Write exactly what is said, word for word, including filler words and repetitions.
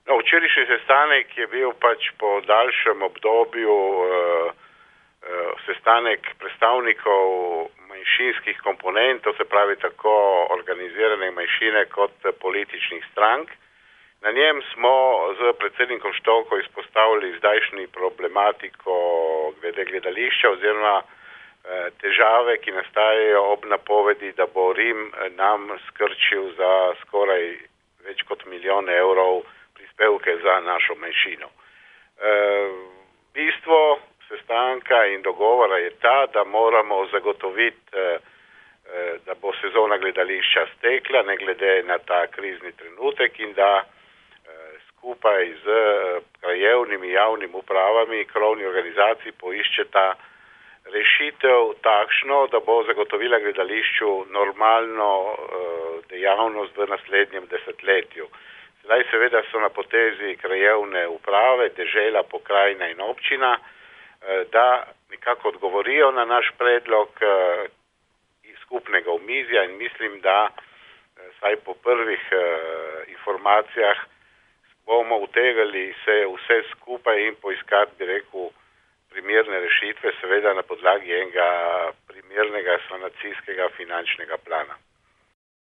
No, včerajšnji sestanek je bil pač po daljšem obdobju uh, uh, sestanek predstavnikov manjšinskih komponent, to se pravi tako organizirane manjšine kot političnih strank. Na njem smo z predsednikom Štolko izpostavili zdajšnji problematiko glede gledališča oziroma uh, težave, ki nastajajo ob napovedi, da bo Rim nam skrčil za skoraj več kot milijon evrov prispevke za našo manjšino. E, bistvo sestanka in dogovora je ta, da moramo zagotoviti, e, da bo sezona gledališča stekla, ne glede na ta krizni trenutek in da e, skupaj z krajevnimi javnimi upravami, krovni organizaciji poiščeta rešitev takšno, da bo zagotovila gledališču normalno e, dejavnost v naslednjem desetletju. Zdaj seveda so na potezi krajevne uprave, dežela, pokrajina in občina, da nekako odgovorijo na naš predlog iz skupnega omizja in mislim, da saj po prvih informacijah bomo utegali se vse skupaj in poiskati, bi rekel, primerne rešitve, seveda na podlagi enega primernega sanacijskega finančnega plana.